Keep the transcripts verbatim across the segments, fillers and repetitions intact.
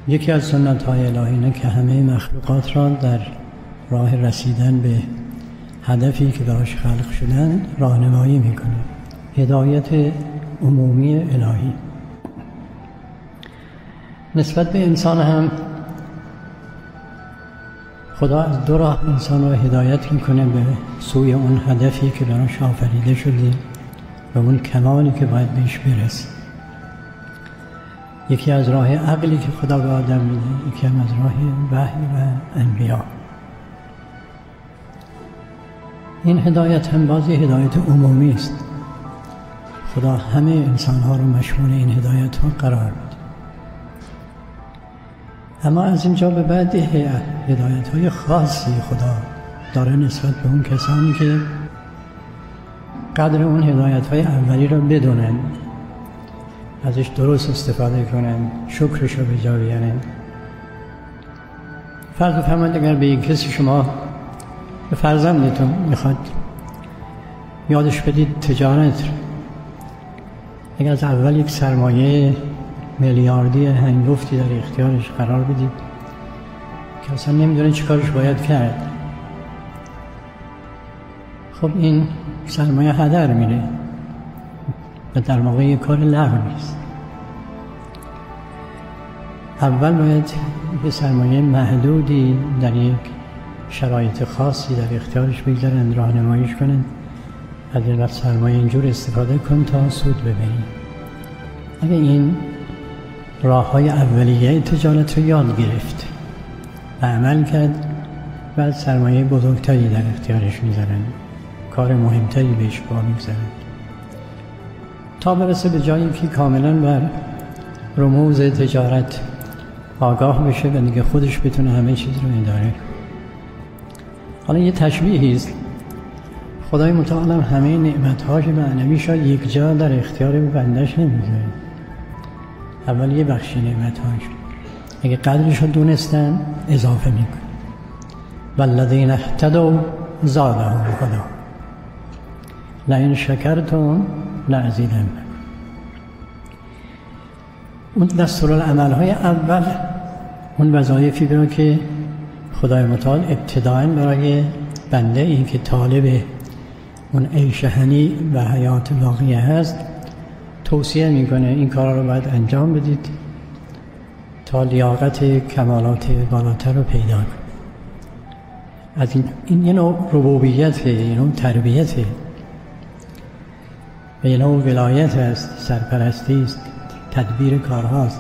یکی از سنت های الهی اینه که همه مخلوقات را در راه رسیدن به هدفی که براش خلق شدن راهنمایی میکنه. هدایت عمومی الهی. نسبت به انسان هم خدا از دو راه انسان رو هدایت میکنه به سوی اون هدفی که براش آفریده شده و اون کمالی که باید بهش برسه. یکی از راه عقلی که خدا به آدم میده، یکی هم از راه وحی و انبیا. این هدایت هم بازی هدایت عمومی است. خدا همه انسانها رو مشمول این هدایت ها قرار میده. اما از اینجا به بعد هدایت های خاصی خدا داره نسبت به اون کسانی که قدر اون هدایت های اولی رو بدونن، ازش درست استفاده کنن، شکرش رو به جا بیارن. فرض بفرمایید اگر به یک کسی شما به فرزندتون میخواد یادش بدید تجارت، اگر از اول یک سرمایه میلیاردی هنگفتی در اختیارش قرار بدید که اصلا نمیدونه چی کارش باید کرد، خب این سرمایه هدر میره و در واقع یک کار لغو نیست. اول باید به سرمایه محدودی در یک شرایط خاصی در اختیارش بگذارن، راهنماییش کنن، از این سرمایه اینجور استفاده کن تا سود ببری. اگه این راه های اولیه تجارت رو یاد گرفت و عمل کرد، بعد سرمایه بزرگتری در اختیارش میذارن، کار مهمتری بهش پا میگذارن تا برسه به جایی که کاملا بر رموز تجارت آگاه بشه و دیگه خودش بتونه همه چیز رو اداره. حالا یه تشبیهی است. خدای متعال همه نعمت‌هاش معنویش را یک جا در اختیار بندش نمیذاره. اول یه بخشی نعمت‌هاش اگه قدرش رو دونستن اضافه میکنه. والذین اهتدوا زادهم هدی لئن شکرتم لأزیدنکم. اون دستورالعمل‌های اول، اون وظایفی رو که خدای متعال ابتداءً برای بنده ای که طالب اون عیش هنی و حیات واقعی هست توصیه میکنه این کارا رو باید انجام بدید تا لیاقت کمالات بالاتر رو پیدا کنید. از این این یه نوع ربوبیت، یه نوع تربیت و یه نوع ولایت است، سرپرستی است، تدبیر کارهاست.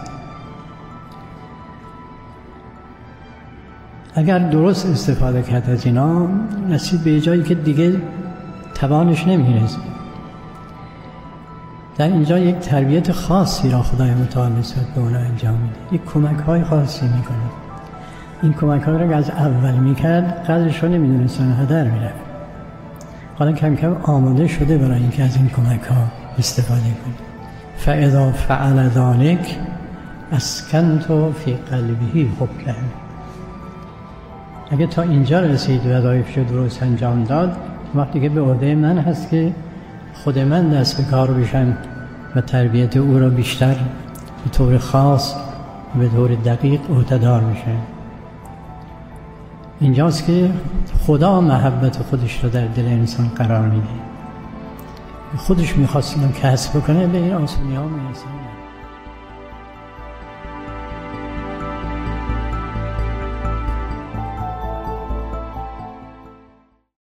اگر درست استفاده کرد از اینا، رسید به جایی که دیگه توانش نمیرسه. در اینجا یک تربیت خاصی را خدای متعال نسبت به اونا انجام میده، یک کمک های خاصی میکنه. این کمک ها را از اول میکرد قدرش رو نمیدونستن، هدر میرفت. حالا کم کم آماده شده برای اینکه از این کمک ها استفاده کنه. فاذا فعل ذلک اسکنت فی قلبه حبه. اگه تا اینجا رسید وظایفش رو درست انجام داد، وقتی که به عهده من هست که خود من دست به کار بشم و تربیت او را بیشتر به طور خاص و به طور دقیق عهده‌دار بشم. اینجاست که خدا محبت خودش را در دل انسان قرار میده. خودش میخواست اینو کسب بکنه، به این آسونی ها میرسه.